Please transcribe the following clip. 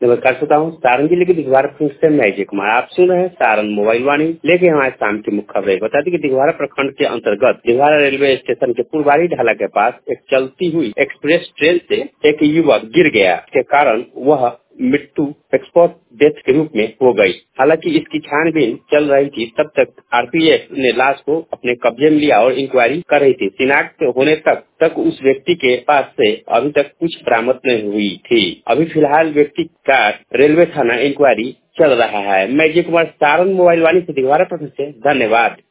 नमस्कार श्रोताओं, सारण जिले के दिघवारा प्रखंड से मैं अजय कुमार आप सुन रहे हैं सारण मोबाइल वाणी। लेके हमारे शाम की मुख्य खबरें। बता दें कि दिघवारा प्रखंड के अंतर्गत दिघवारा रेलवे स्टेशन के पूर्वारी ढाला के पास एक चलती हुई एक्सप्रेस ट्रेन से एक युवक गिर गया, के कारण वह मृत्यु एक्सपोर्ट डेथ के रूप में हो गई। हालांकि इसकी छानबीन चल रही थी, तब तक आरपीएफ ने लाश को अपने कब्जे में लिया और इंक्वायरी कर रही थी। शिनाख्त होने तक उस व्यक्ति के पास से अभी तक कुछ बरामद नहीं हुई थी। अभी फिलहाल व्यक्ति का रेलवे थाना इंक्वायरी चल रहा है। मैं अजय कुमार, सारण मोबाइल वाणी से दिघवारा प्रखंड से, धन्यवाद।